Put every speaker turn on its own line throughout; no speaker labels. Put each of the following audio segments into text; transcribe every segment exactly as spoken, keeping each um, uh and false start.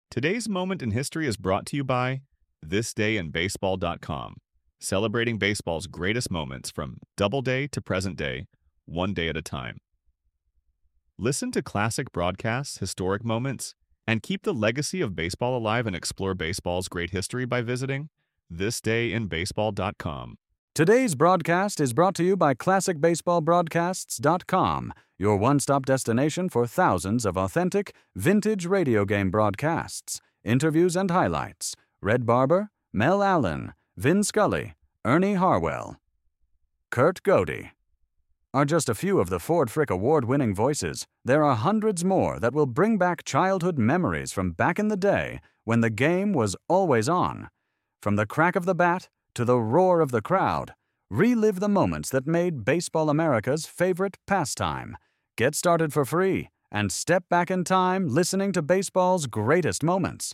Today's moment in history is brought to you by this day in baseball dot com, celebrating baseball's greatest moments from Doubleday to present day, one day at a time. Listen to classic broadcasts, historic moments, and keep the legacy of baseball alive and explore baseball's great history by visiting this day in baseball dot com.
Today's broadcast is brought to you by classic baseball broadcasts dot com, your one-stop destination for thousands of authentic, vintage radio game broadcasts, interviews and highlights. Red Barber, Mel Allen, Vin Scully, Ernie Harwell, Kurt Godey are just a few of the Ford Frick award-winning voices. There are hundreds more that will bring back childhood memories from back in the day when the game was always on. From the crack of the bat to the roar of the crowd, relive the moments that made Baseball America's favorite pastime. Get started for free and step back in time listening to baseball's greatest moments.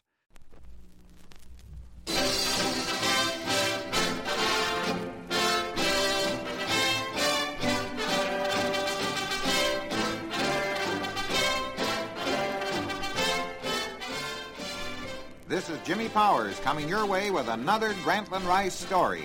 This is Jimmy Powers coming your way with another Grantland Rice story.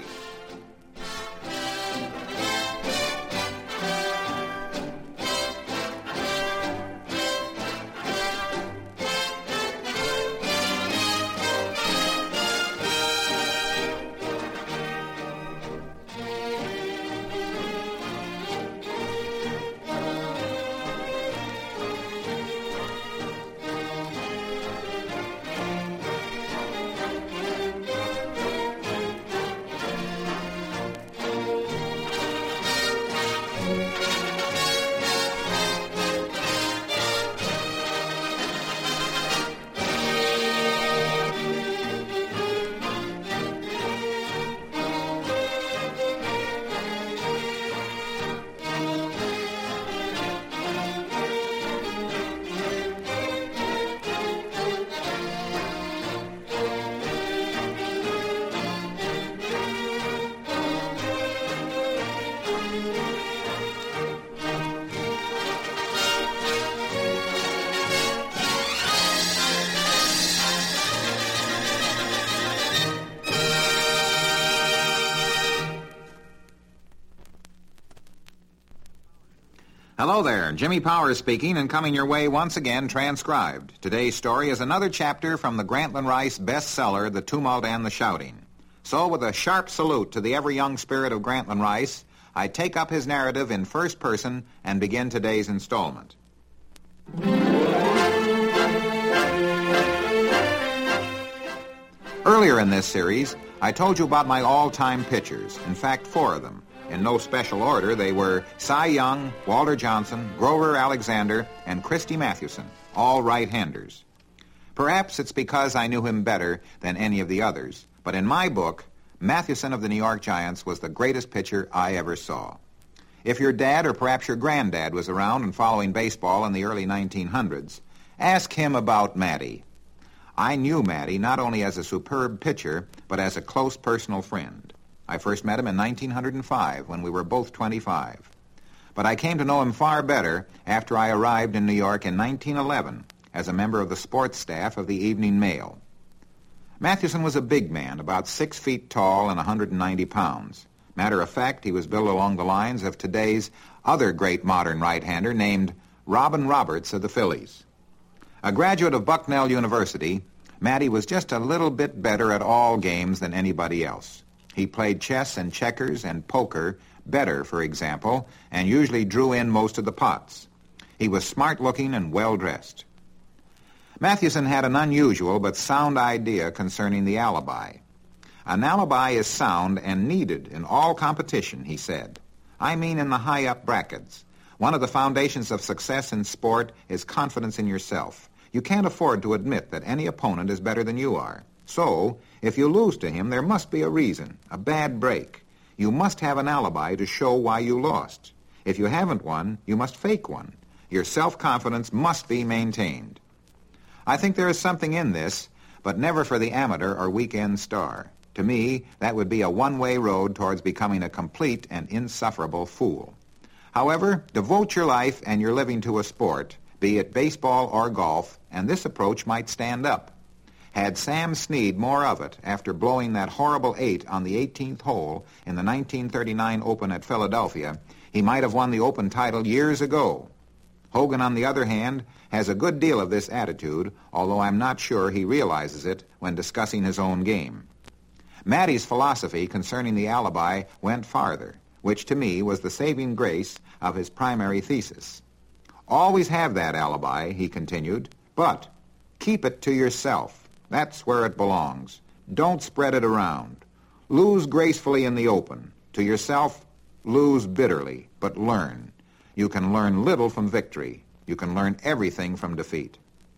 Hello there, Jimmy Powers speaking and coming your way once again transcribed. Today's story is another chapter from the Grantland Rice bestseller, The Tumult and the Shouting. So with a sharp salute to the ever young spirit of Grantland Rice, I take up his narrative in first person and begin today's installment. Earlier in this series, I told you about my all-time pitchers, in fact, four of them. In no special order, they were Cy Young, Walter Johnson, Grover Alexander, and Christy Mathewson, all right-handers. Perhaps it's because I knew him better than any of the others, but in my book, Mathewson of the New York Giants was the greatest pitcher I ever saw. If your dad or perhaps your granddad was around and following baseball in the early nineteen hundreds, ask him about Matty. I knew Matty not only as a superb pitcher, but as a close personal friend. I first met him in nineteen oh five when we were both twenty-five. But I came to know him far better after I arrived in New York in nineteen eleven as a member of the sports staff of the Evening Mail. Mathewson was a big man, about six feet tall and one hundred ninety pounds. Matter of fact, he was built along the lines of today's other great modern right-hander named Robin Roberts of the Phillies. A graduate of Bucknell University, Matty was just a little bit better at all games than anybody else. He played chess and checkers and poker better, for example, and usually drew in most of the pots. He was smart-looking and well-dressed. Mathewson had an unusual but sound idea concerning the alibi. An alibi is sound and needed in all competition, he said. I mean in the high-up brackets. One of the foundations of success in sport is confidence in yourself. You can't afford to admit that any opponent is better than you are. So, if you lose to him, there must be a reason, a bad break. You must have an alibi to show why you lost. If you haven't one, you must fake one. Your self-confidence must be maintained. I think there is something in this, but never for the amateur or weekend star. To me, that would be a one-way road towards becoming a complete and insufferable fool. However, devote your life and your living to a sport, be it baseball or golf, and this approach might stand up. Had Sam Snead more of it after blowing that horrible eight on the eighteenth hole in the nineteen thirty-nine Open at Philadelphia, he might have won the Open title years ago. Hogan, on the other hand, has a good deal of this attitude, although I'm not sure he realizes it when discussing his own game. Matty's philosophy concerning the alibi went farther, which to me was the saving grace of his primary thesis. Always have that alibi, he continued, but keep it to yourself. That's where it belongs. Don't spread it around. Lose gracefully in the Open. To yourself, lose bitterly, but learn. You can learn little from victory. You can learn everything from defeat.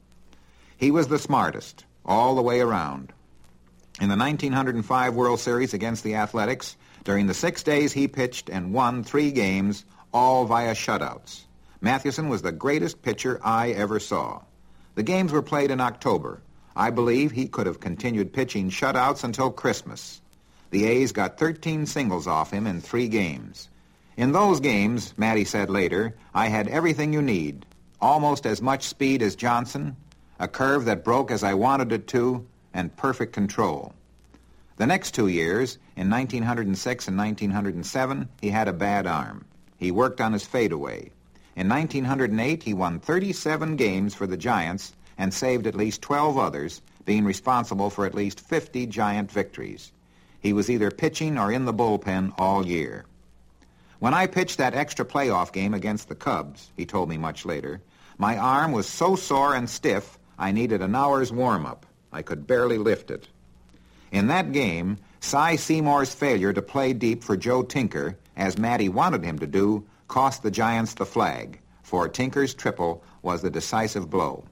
He was the smartest, all the way around. In the nineteen oh five World Series against the Athletics, during the six days he pitched and won three games, all via shutouts. Mathewson was the greatest pitcher I ever saw. The games were played in October. I believe he could have continued pitching shutouts until Christmas. The A's got thirteen singles off him in three games. In those games, Matty said later, I had everything you need. Almost as much speed as Johnson, a curve that broke as I wanted it to, and perfect control. The next two years, in nineteen oh six and nineteen oh seven, he had a bad arm. He worked on his fadeaway. In nineteen oh eight, he won thirty-seven games for the Giants and saved at least twelve others, being responsible for at least fifty Giant victories. He was either pitching or in the bullpen all year. When I pitched that extra playoff game against the Cubs, he told me much later, my arm was so sore and stiff I needed an hour's warm-up. I could barely lift it. In that game, Cy Seymour's failure to play deep for Joe Tinker, as Matty wanted him to do, cost the Giants the flag, for Tinker's triple was the decisive blow.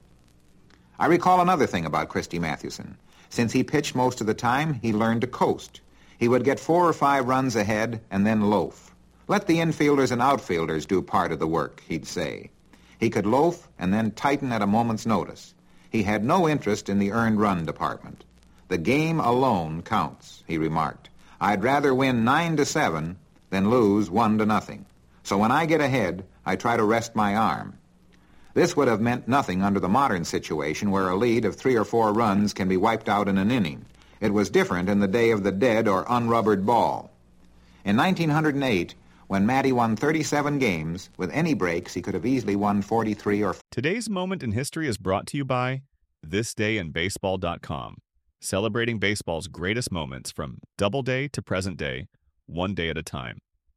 I recall another thing about Christy Mathewson. Since he pitched most of the time, he learned to coast. He would get four or five runs ahead and then loaf. Let the infielders and outfielders do part of the work, he'd say. He could loaf and then tighten at a moment's notice. He had no interest in the earned run department. The game alone counts, he remarked. I'd rather win nine to seven than lose one to nothing. So when I get ahead, I try to rest my arm. This would have meant nothing under the modern situation where a lead of three or four runs can be wiped out in an inning. It was different in the day of the dead or unrubbered ball. In nineteen oh eight, when Matty won thirty-seven games, with any breaks, he could have easily won forty-three or...
Today's Moment in History is brought to you by this day in baseball dot com, celebrating baseball's greatest moments from Doubleday to present day, one day at a time.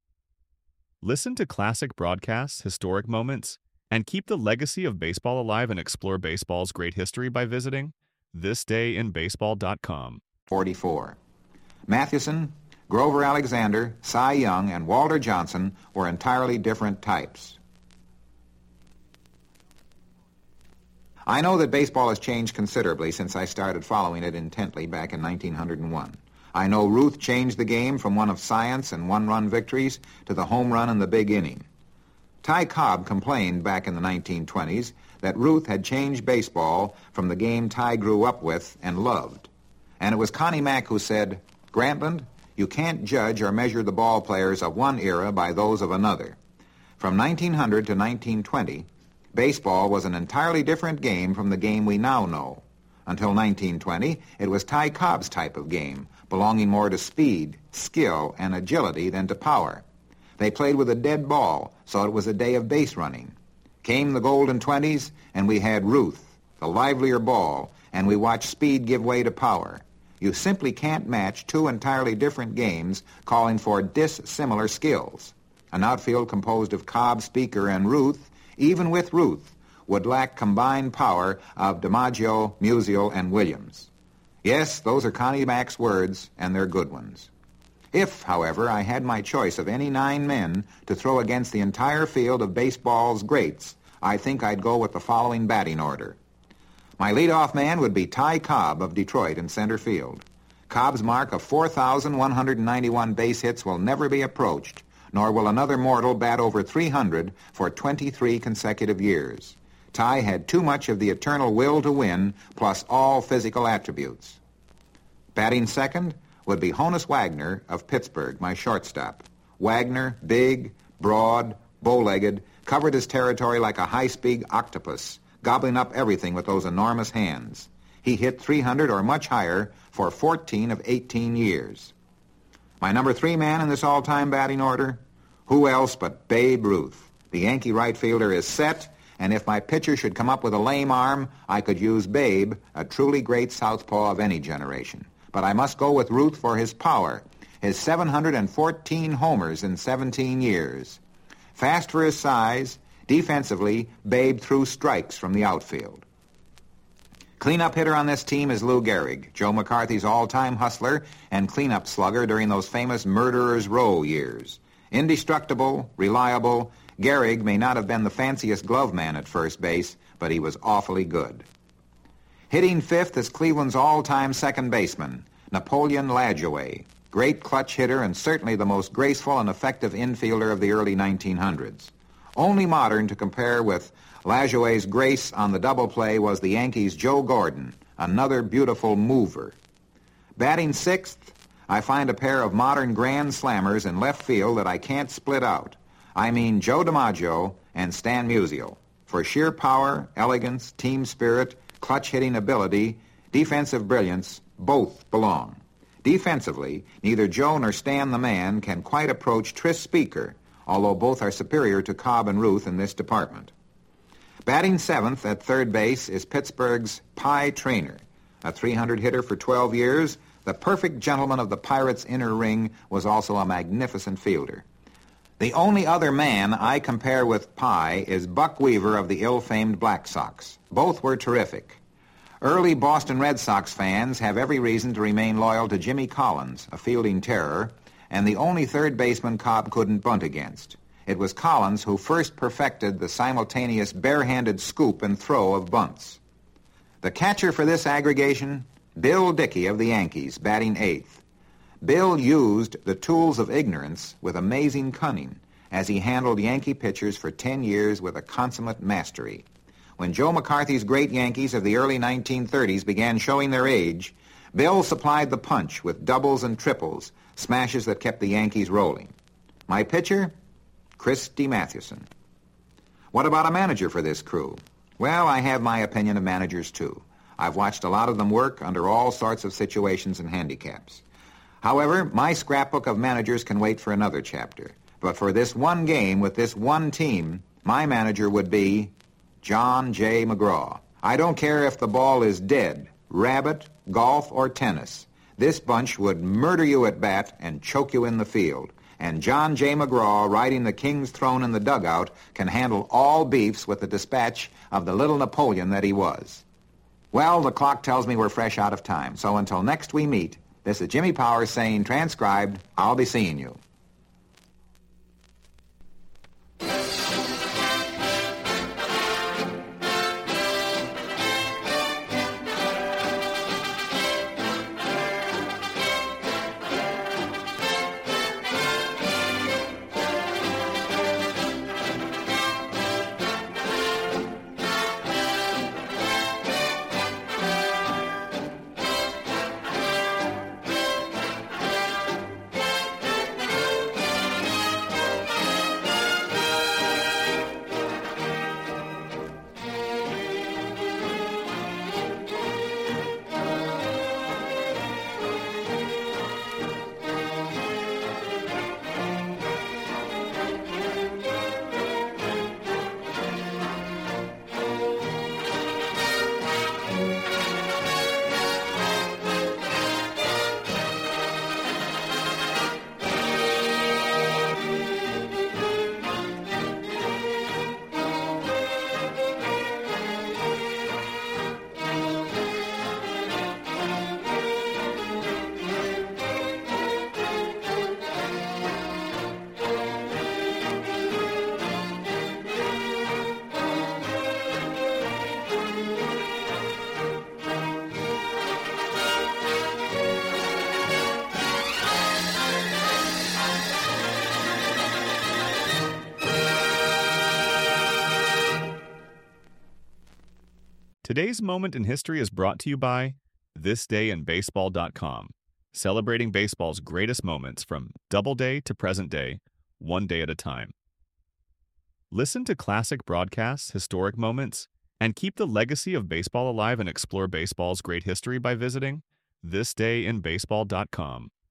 Listen to classic broadcasts, historic moments, and keep the legacy of baseball alive and explore baseball's great history by visiting this day in baseball dot com.
forty-four. Mathewson, Grover Alexander, Cy Young, and Walter Johnson were entirely different types. I know that baseball has changed considerably since I started following it intently back in nineteen oh one. I know Ruth changed the game from one of science and one-run victories to the home run in the big inning. Ty Cobb complained back in the nineteen twenties that Ruth had changed baseball from the game Ty grew up with and loved. And it was Connie Mack who said, Grantland, you can't judge or measure the ball players of one era by those of another. From nineteen hundred to nineteen twenty, baseball was an entirely different game from the game we now know. Until nineteen twenty, it was Ty Cobb's type of game, belonging more to speed, skill, and agility than to power. They played with a dead ball, so it was a day of base running. Came the golden twenties, and we had Ruth, the livelier ball, and we watched speed give way to power. You simply can't match two entirely different games calling for dissimilar skills. An outfield composed of Cobb, Speaker, and Ruth, even with Ruth, would lack combined power of DiMaggio, Musial, and Williams. Yes, those are Connie Mack's words, and they're good ones. If, however, I had my choice of any nine men to throw against the entire field of baseball's greats, I think I'd go with the following batting order. My leadoff man would be Ty Cobb of Detroit in center field. Cobb's mark of four thousand one hundred ninety-one base hits will never be approached, nor will another mortal bat over three hundred for twenty-three consecutive years. Ty had too much of the eternal will to win, plus all physical attributes. Batting second would be Honus Wagner of Pittsburgh, my shortstop. Wagner, big, broad, bow-legged, covered his territory like a high-speed octopus, gobbling up everything with those enormous hands. He hit three hundred or much higher for fourteen of eighteen years. My number three man in this all-time batting order? Who else but Babe Ruth? The Yankee right fielder is set, and if my pitcher should come up with a lame arm, I could use Babe, a truly great southpaw of any generation. But I must go with Ruth for his power, his seven hundred fourteen homers in seventeen years. Fast for his size, defensively, Babe threw strikes from the outfield. Cleanup hitter on this team is Lou Gehrig, Joe McCarthy's all-time hustler and cleanup slugger during those famous Murderers Row years. Indestructible, reliable, Gehrig may not have been the fanciest glove man at first base, but he was awfully good. Hitting fifth is Cleveland's all-time second baseman, Napoleon Lajoie, great clutch hitter and certainly the most graceful and effective infielder of the early nineteen hundreds. Only modern to compare with Lajoie's grace on the double play was the Yankees' Joe Gordon, another beautiful mover. Batting sixth, I find a pair of modern grand slammers in left field that I can't split out. I mean Joe DiMaggio and Stan Musial. For sheer power, elegance, team spirit, clutch-hitting ability, defensive brilliance, both belong. Defensively, neither Joe nor Stan the Man can quite approach Tris Speaker, although both are superior to Cobb and Ruth in this department. Batting seventh at third base is Pittsburgh's Pie Traynor, a three hundred hitter for twelve years. The perfect gentleman of the Pirates' inner ring was also a magnificent fielder. The only other man I compare with Pie is Buck Weaver of the ill-famed Black Sox. Both were terrific. Early Boston Red Sox fans have every reason to remain loyal to Jimmy Collins, a fielding terror, and the only third baseman Cobb couldn't bunt against. It was Collins who first perfected the simultaneous barehanded scoop and throw of bunts. The catcher for this aggregation, Bill Dickey of the Yankees, batting eighth. Bill used the tools of ignorance with amazing cunning as he handled Yankee pitchers for ten years with a consummate mastery. When Joe McCarthy's great Yankees of the early nineteen thirties began showing their age, Bill supplied the punch with doubles and triples, smashes that kept the Yankees rolling. My pitcher? Christy Mathewson. What about a manager for this crew? Well, I have my opinion of managers, too. I've watched a lot of them work under all sorts of situations and handicaps. However, my scrapbook of managers can wait for another chapter. But for this one game with this one team, my manager would be John J. McGraw. I don't care if the ball is dead, rabbit, golf, or tennis. This bunch would murder you at bat and choke you in the field. And John J. McGraw, riding the king's throne in the dugout, can handle all beefs with the dispatch of the little Napoleon that he was. Well, the clock tells me we're fresh out of time, so until next we meet, this is Jimmy Powers saying, transcribed, I'll be seeing you.
Today's Moment in History is brought to you by this day in baseball dot com, celebrating baseball's greatest moments from Doubleday to present day, one day at a time. Listen to classic broadcasts, historic moments, And keep the legacy of baseball alive and explore baseball's great history by visiting this day in baseball dot com.